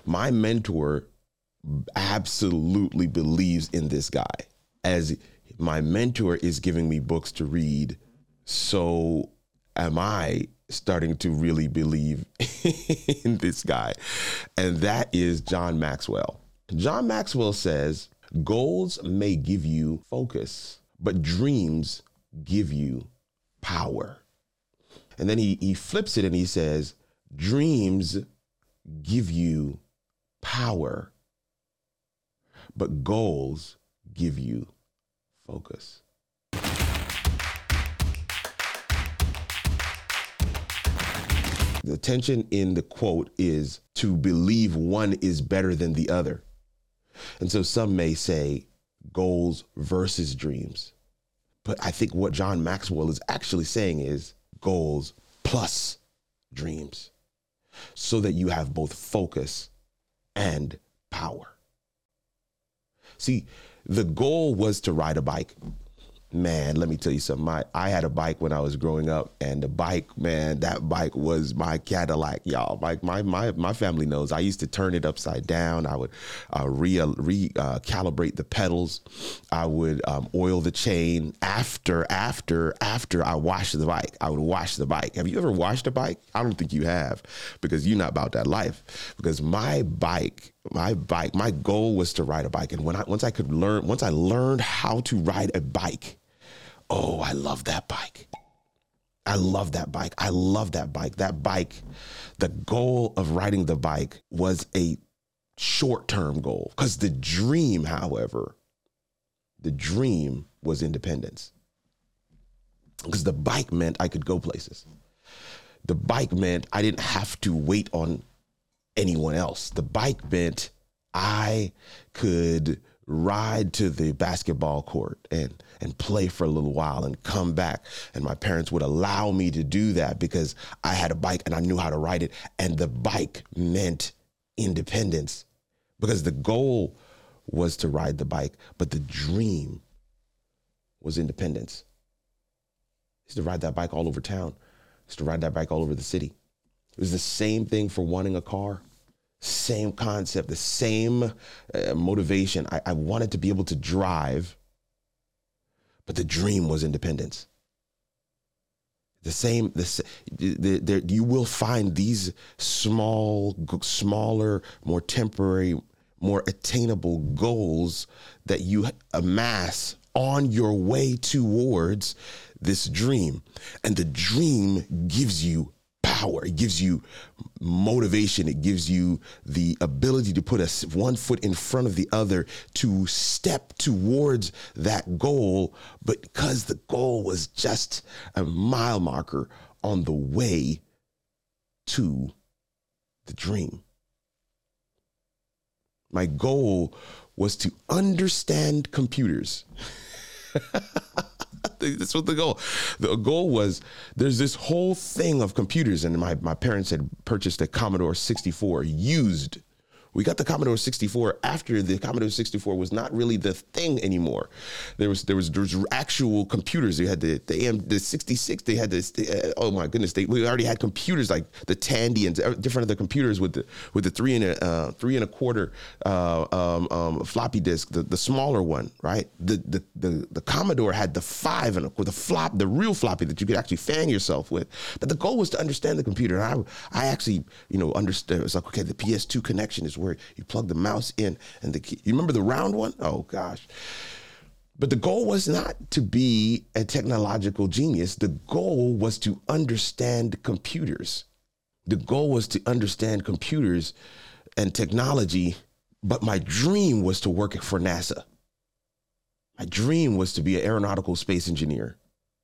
My mentor absolutely believes in this guy. As my mentor is giving me books to read, so am I starting to really believe in this guy. And that is John Maxwell. John Maxwell says, goals may give you focus, but dreams give you power. And then he flips it and he says, dreams give you power, but goals give you focus. The tension in the quote is to believe one is better than the other. And so some may say goals versus dreams. But I think what John Maxwell is actually saying is goals plus dreams, so that you have both focus and power. See, the goal was to ride a bike. Man, let me tell you something. I had a bike when I was growing up, and the bike, man, that bike was my Cadillac, y'all. My family knows. I used to turn it upside down. I would calibrate the pedals. I would oil the chain after I washed the bike. I would wash the bike. Have you ever washed a bike? I don't think you have, because you're not about that life. Because my goal was to ride a bike, and once I learned how to ride a bike, oh, I love that bike. I love that bike. I love that bike. That bike, the goal of riding the bike was a short-term goal, because the dream, however, was independence. Because the bike meant I could go places. The bike meant I didn't have to wait on anyone else. The bike meant I could ride to the basketball court and play for a little while and come back. And my parents would allow me to do that because I had a bike and I knew how to ride it. And the bike meant independence, because the goal was to ride the bike, but the dream was independence. I used to ride that bike all over town. I used to ride that bike all over the city. It was the same thing for wanting a car. Same concept, the same motivation. I wanted to be able to drive, but the dream was independence. You will find these smaller, more temporary, more attainable goals that you amass on your way towards this dream. And the dream gives you power. It gives you motivation. It gives you the ability to put one foot in front of the other to step towards that goal, but because the goal was just a mile marker on the way to the dream. My goal was to understand computers. That's what the goal was. There's this whole thing of computers, and my parents had purchased a Commodore 64 used. We got the Commodore 64 after the Commodore 64 was not really the thing anymore. There was actual computers. They had the 66. They had this. Oh my goodness! We already had computers like the Tandy and different other computers with the 3 1/4 floppy disk, the smaller one, right? The Commodore had the 5 with the real floppy that you could actually fan yourself with. But the goal was to understand the computer. And I actually understood. It was like, okay, the PS2 connection is where you plug the mouse in and the key. You remember the round one? Oh gosh. But the goal was not to be a technological genius. The goal was to understand computers. The goal was to understand computers and technology. But my dream was to work for NASA. My dream was to be an aeronautical space engineer.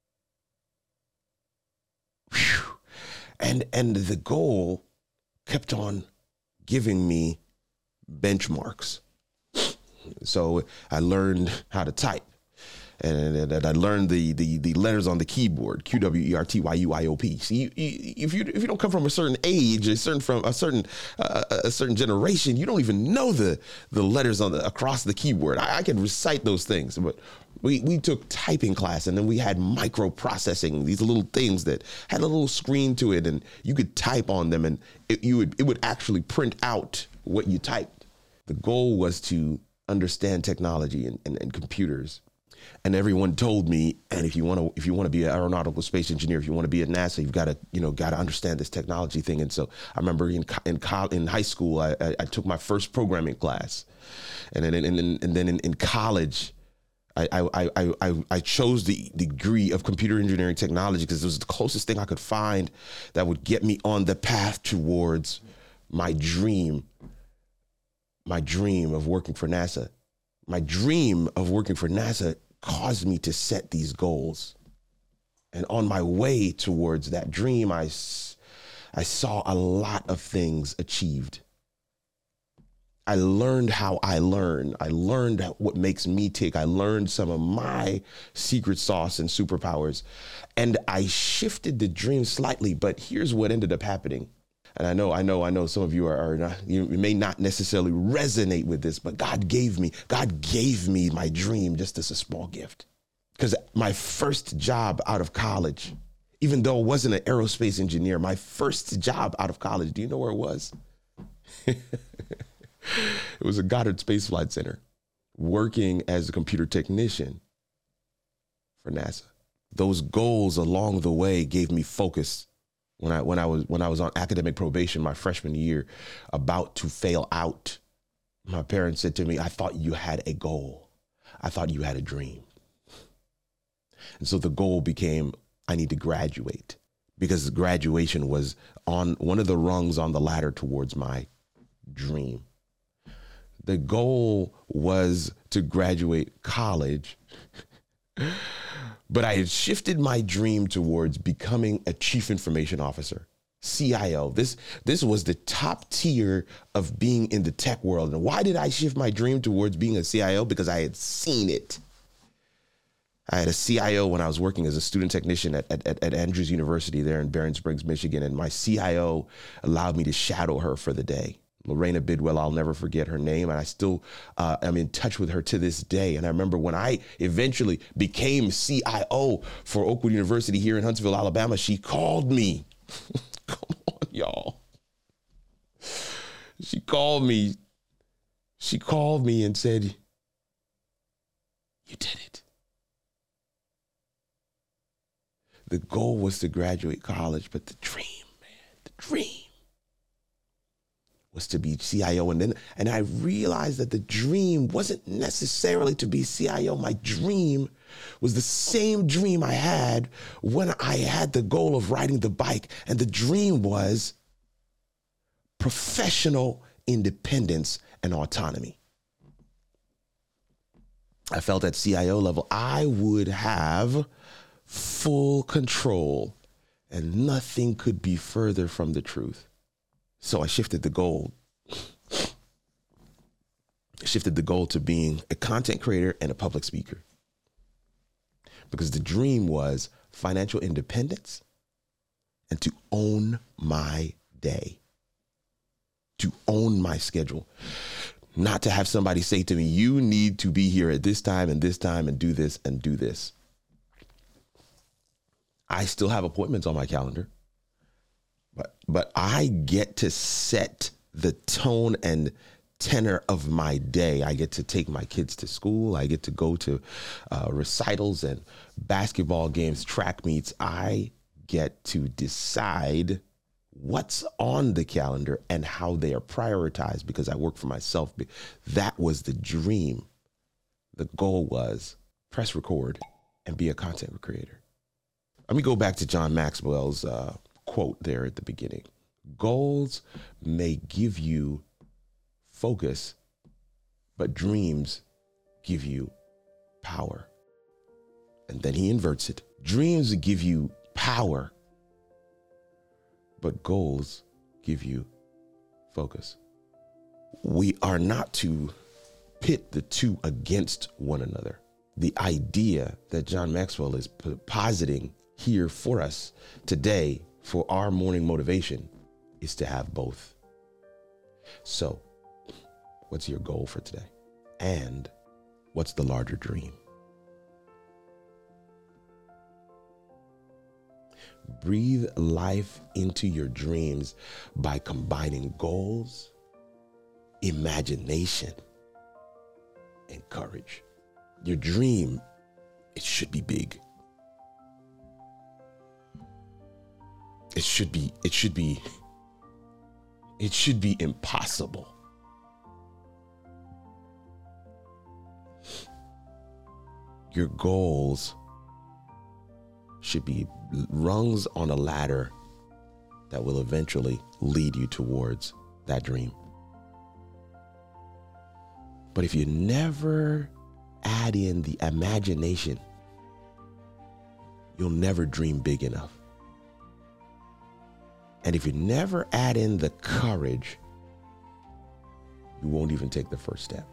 Whew. And the goal kept on giving me benchmarks. So I learned how to type. and I learned the letters on the keyboard, QWERTYUIOP. See, if you don't come from a certain age, a certain generation, you don't even know the letters across the keyboard. I can recite those things, but we took typing class, and then we had microprocessing, these little things that had a little screen to it, and you could type on them, and it would actually print out what you typed. The goal was to understand technology and computers. And everyone told me, and if you want to be an aeronautical space engineer, if you want to be at NASA, you've got to understand this technology thing. And so I remember in high school, I took my first programming class, and then in college, I chose the degree of computer engineering technology because it was the closest thing I could find that would get me on the path towards my dream of working for NASA. My dream of working for NASA caused me to set these goals. And on my way towards that dream, I saw a lot of things achieved. I learned how I learn. I learned what makes me tick. I learned some of my secret sauce and superpowers. And I shifted the dream slightly, but here's what ended up happening. And I know some of you are not, you may not necessarily resonate with this, but God gave me my dream just as a small gift. Because my first job out of college, even though I wasn't an aerospace engineer, my first job out of college, do you know where it was? It was a Goddard Space Flight Center, working as a computer technician for NASA. Those goals along the way gave me focus. When I was on academic probation my freshman year, about to fail out, my parents said to me, "I thought you had a goal. I thought you had a dream." And so the goal became, I need to graduate, because graduation was on one of the rungs on the ladder towards my dream. The goal was to graduate college, but I had shifted my dream towards becoming a chief information officer, CIO. This was the top tier of being in the tech world. And why did I shift my dream towards being a CIO? Because I had seen it. I had a CIO when I was working as a student technician at Andrews University there in Barron Springs, Michigan. And my CIO allowed me to shadow her for the day. Lorena Bidwell, I'll never forget her name. And I still am in touch with her to this day. And I remember when I eventually became CIO for Oakwood University here in Huntsville, Alabama, she called me. Come on, y'all. She called me and said, "You did it." The goal was to graduate college, but the dream was to be CIO. And I realized that the dream wasn't necessarily to be CIO. My dream was the same dream I had when I had the goal of riding the bike. And the dream was professional independence and autonomy. I felt at CIO level, I would have full control, and nothing could be further from the truth. So I shifted the goal. To being a content creator and a public speaker. Because the dream was financial independence and to own my day, to own my schedule. Not to have somebody say to me, "You need to be here at this time and do this and do this." I still have appointments on my calendar. But I get to set the tone and tenor of my day. I get to take my kids to school. I get to go to recitals and basketball games, track meets. I get to decide what's on the calendar and how they are prioritized because I work for myself. That was the dream. The goal was press record and be a content creator. Let me go back to John Maxwell's quote there at the beginning. Goals may give you focus, but dreams give you power. And then he inverts it. Dreams give you power, but goals give you focus. We are not to pit the two against one another. The idea that John Maxwell is positing here for us today for our morning motivation is to have both. So, what's your goal for today? And what's the larger dream? Breathe life into your dreams by combining goals, imagination, and courage. Your dream, it should be big. It should be impossible. Your goals should be rungs on a ladder that will eventually lead you towards that dream. But if you never add in the imagination, you'll never dream big enough. And if you never add in the courage, you won't even take the first step.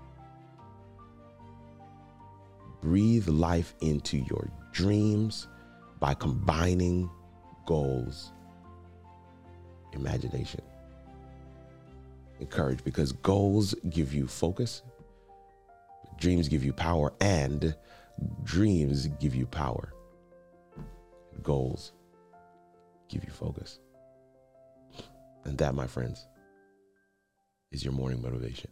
Breathe life into your dreams by combining goals, imagination, and courage, because goals give you focus, dreams give you power, and dreams give you power. Goals give you focus. And that, my friends, is your morning motivation.